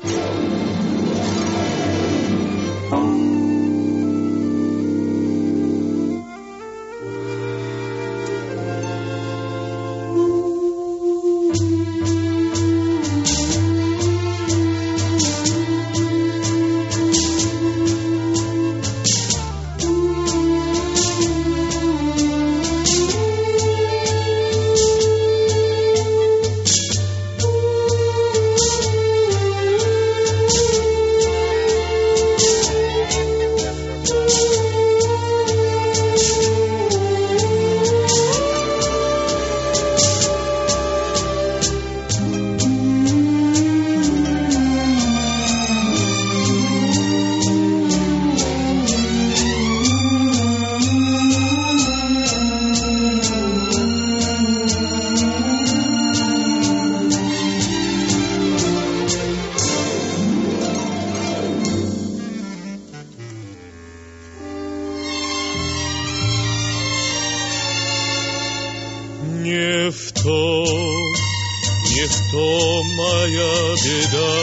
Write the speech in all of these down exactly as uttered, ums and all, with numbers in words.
Не в том, не в том моя беда,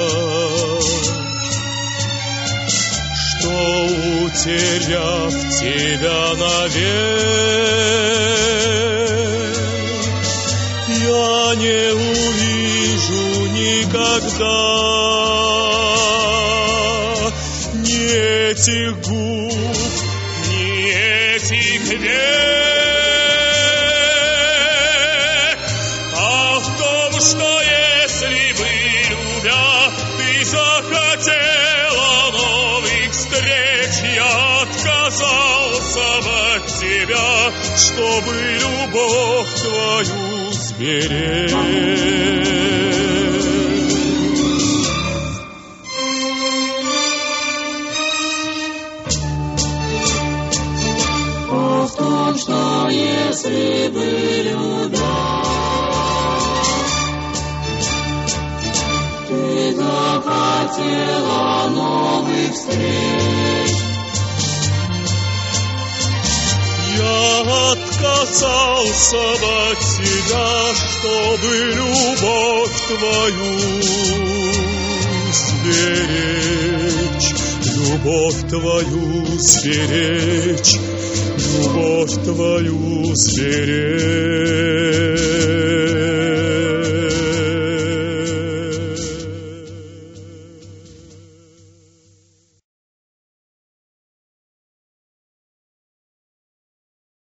что, утеряв тебя навек, я не увижу никогда ни этих губ, ни этих век. Что если бы, любя, ты захотела новых встреч, я отказался бы от тебя, чтобы любовь твою сберечь. А в том, что если бы, любя, захотела новых встреч, я отказался от тебя, чтобы любовь твою сберечь, любовь твою сберечь, любовь твою сберечь.